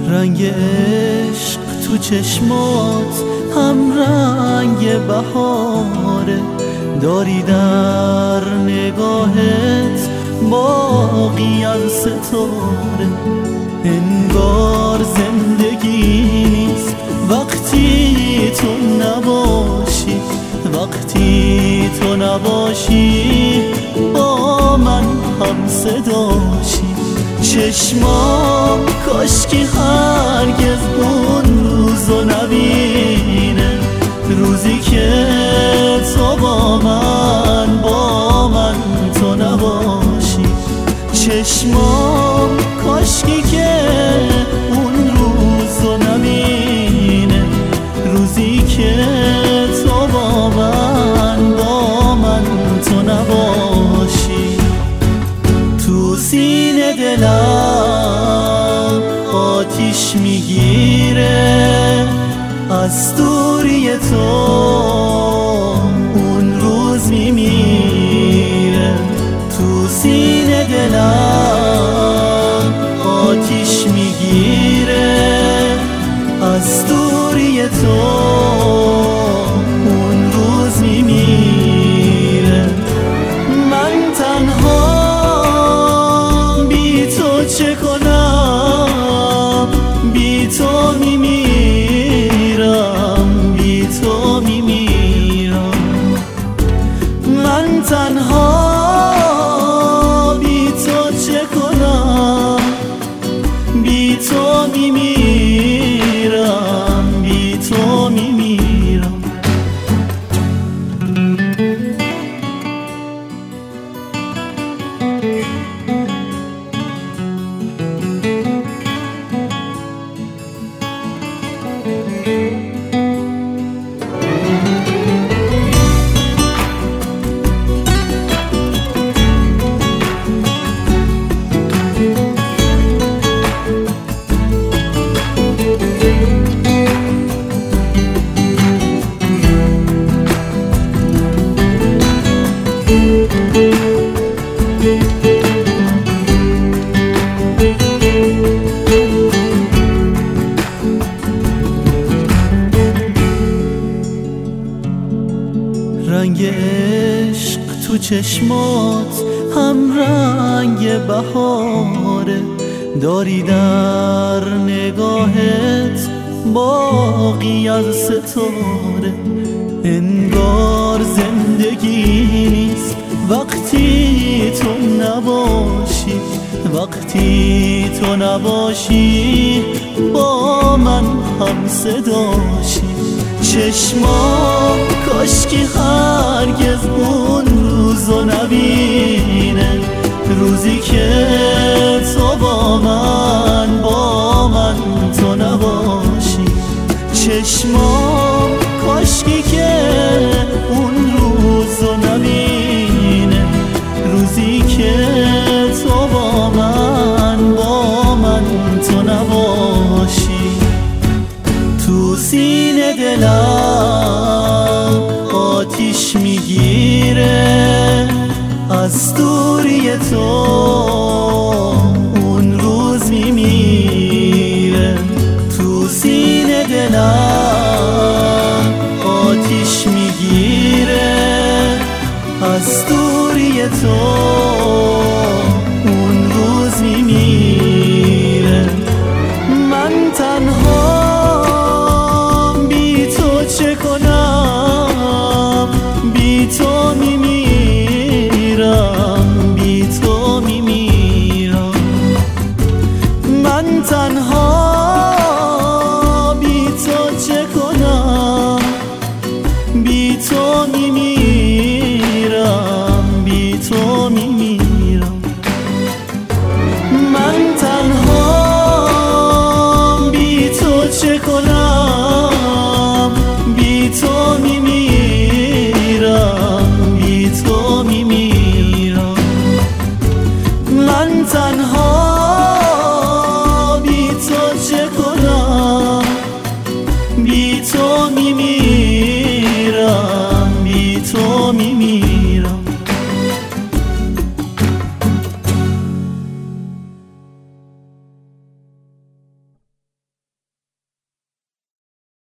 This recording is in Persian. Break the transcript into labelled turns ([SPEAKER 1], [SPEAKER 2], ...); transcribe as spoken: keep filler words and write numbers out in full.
[SPEAKER 1] رنگ عشق تو چشمات هم رنگ بهاره، داری در نگاهت باقی از ستاره. انگار زندگی نیست وقتی تو نباشی، وقتی تو نباشی با من هم صداشی. چشمام کاشکی هرگز اون روزو نبینه، روزی که تو با من با من تو نباشی. چشمام کاشکی که اون روزو نبینه، روزی که تو با من با من تو نباشی. تو سینه دلم آتیش میگیره از دوری تو، اون روز میمیره. تو سینه دلم آتیش میگیره از دوری تو، اون روز میمیره. من تنها بی تو چه کنم، بی تو میمیرم، بی تو میمیرم. من تنها بی تو چه کنم، بی تو میمیرم، بی تو میمیرم. رنگ عشق تو چشمات هم رنگ بهاره، داری در نگاهت باقی از ستاره. انگار زندگی نیست وقتی تو نباشی، وقتی تو نباشی با من هم صداشی. چشمام کاشکی هرگز اون روزو نبینه، روزی که تو با من با من تو نباشی. چشمام کاشکی که اون روزو نبینه، روزی که تو با من با من تو نباشی. تو سینه دلم آتیش میگیره از دوری تو، اون روز میمیره. تو سینه دلم آتیش میگیره از دوری تو، اون روز میمیره. من تنها بی تو چه کنم، بی تو میمیرم، بی تو میمیرم. من تنها